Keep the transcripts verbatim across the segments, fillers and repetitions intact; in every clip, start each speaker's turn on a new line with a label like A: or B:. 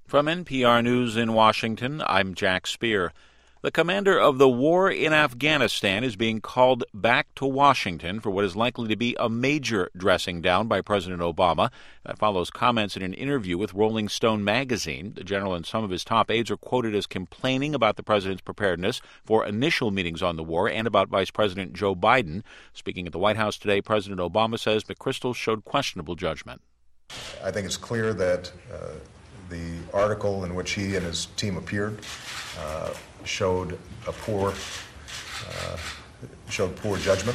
A: From N P R News in Washington, I'm Jack Speer. The commander of the war in Afghanistan is being called back to Washington for what is likely to be a major dressing down by President Obama. That follows comments in an interview with Rolling Stone magazine. The general and some of his top aides are quoted as complaining about the president's preparedness for initial meetings on the war and about Vice President Joe Biden. Speaking at the White House today, President Obama says McChrystal showed questionable judgment.
B: I think it's clear that uh, the article in which he and his team appeared uh, showed a poor uh, showed poor judgment,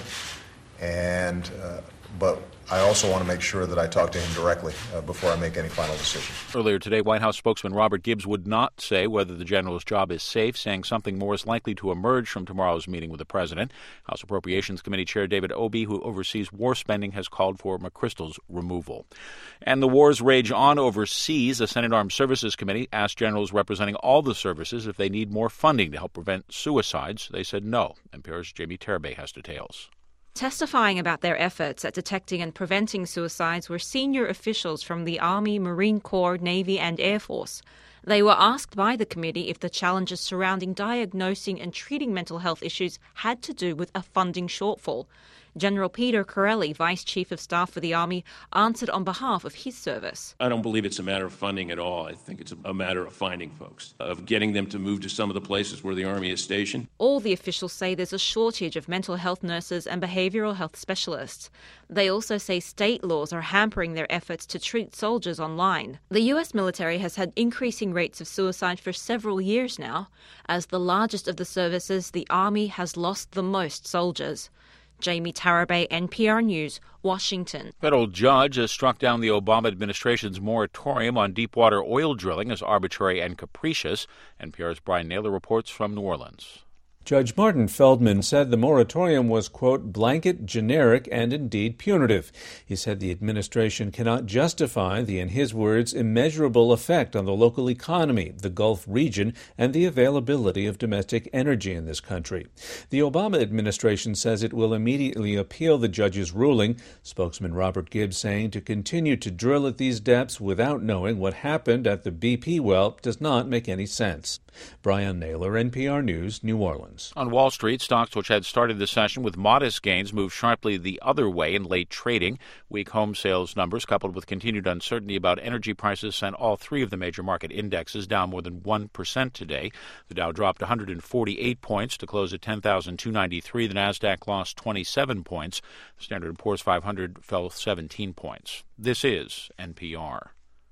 B: and uh, but I also want to make sure that I talk to him directly uh, before I make any final decision.
A: Earlier today, White House spokesman Robert Gibbs would not say whether the general's job is safe, saying something more is likely to emerge from tomorrow's meeting with the president. House Appropriations Committee Chair David Obey, who oversees war spending, has called for McChrystal's removal. And the wars rage on overseas. The Senate Armed Services Committee asked generals representing all the services if they need more funding to help prevent suicides. They said no. N P R's Jamie Terabay has details.
C: Testifying about their efforts at detecting and preventing suicides were senior officials from the Army, Marine Corps, Navy and Air Force. They were asked by the committee if the challenges surrounding diagnosing and treating mental health issues had to do with a funding shortfall. General Peter Corelli, Vice Chief of Staff for the Army, answered on behalf of his service.
D: I don't believe it's a matter of funding at all. I think it's a matter of finding folks, of getting them to move to some of the places where the Army is stationed.
C: All the officials say there's a shortage of mental health nurses and behavioral health specialists. They also say state laws are hampering their efforts to treat soldiers online. The U S military has had increasing rates of suicide for several years now. As the largest of the services, the Army has lost the most soldiers. Jamie Terabay, N P R News, Washington.
A: Federal judge has struck down the Obama administration's moratorium on deepwater oil drilling as arbitrary and capricious. N P R's Brian Naylor reports from New Orleans.
E: Judge Martin Feldman said the moratorium was, quote, blanket, generic, and indeed punitive. He said the administration cannot justify the, in his words, immeasurable effect on the local economy, the Gulf region, and the availability of domestic energy in this country. The Obama administration says it will immediately appeal the judge's ruling, spokesman Robert Gibbs saying to continue to drill at these depths without knowing what happened at the B P well does not make any sense. Brian Naylor, N P R News, New Orleans.
A: On Wall Street, stocks which had started the session with modest gains moved sharply the other way in late trading. Weak home sales numbers coupled with continued uncertainty about energy prices sent all three of the major market indexes down more than one percent today. The Dow dropped one hundred forty-eight points to close at ten thousand two hundred ninety-three. The Nasdaq lost twenty-seven points. The Standard and Poor's five hundred fell seventeen points. This is N P R.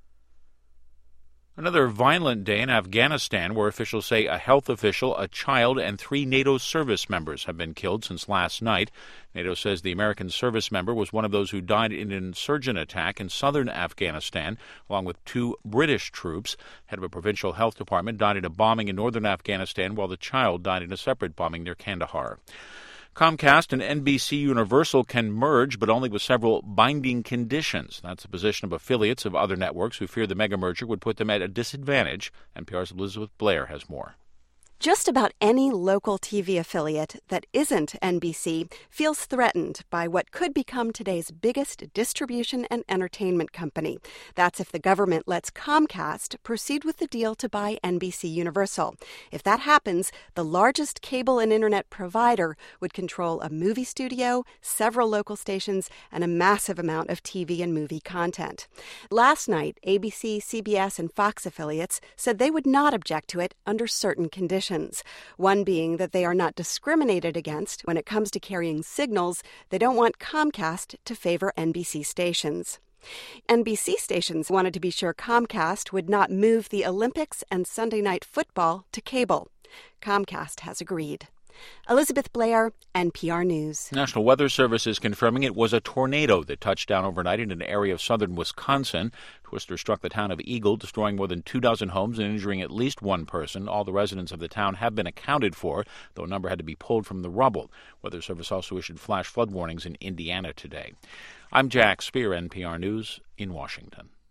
A: Another violent day in Afghanistan where officials say a health official, a child, and three NATO service members have been killed since last night. NATO says the American service member was one of those who died in an insurgent attack in southern Afghanistan, along with two British troops. Head of a provincial health department died in a bombing in northern Afghanistan, while the child died in a separate bombing near Kandahar. Comcast and N B C Universal can merge, but only with several binding conditions. That's the position of affiliates of other networks who fear the mega merger would put them at a disadvantage. N P R's Elizabeth Blair has more.
F: Just about any local T V affiliate that isn't N B C feels threatened by what could become today's biggest distribution and entertainment company. That's if the government lets Comcast proceed with the deal to buy N B C Universal. If that happens, the largest cable and internet provider would control a movie studio, several local stations, and a massive amount of T V and movie content. Last night, A B C, C B S, and Fox affiliates said they would not object to it under certain conditions. One being that they are not discriminated against when it comes to carrying signals. They don't want Comcast to favor N B C stations. N B C stations wanted to be sure Comcast would not move the Olympics and Sunday Night Football to cable. Comcast has agreed. Elizabeth Blair, N P R News.
A: National Weather Service is confirming it was a tornado that touched down overnight in an area of southern Wisconsin. Twister struck the town of Eagle, destroying more than two dozen homes and injuring at least one person. All the residents of the town have been accounted for, though a number had to be pulled from the rubble. Weather Service also issued flash flood warnings in Indiana today. I'm Jack Speer, N P R News in Washington.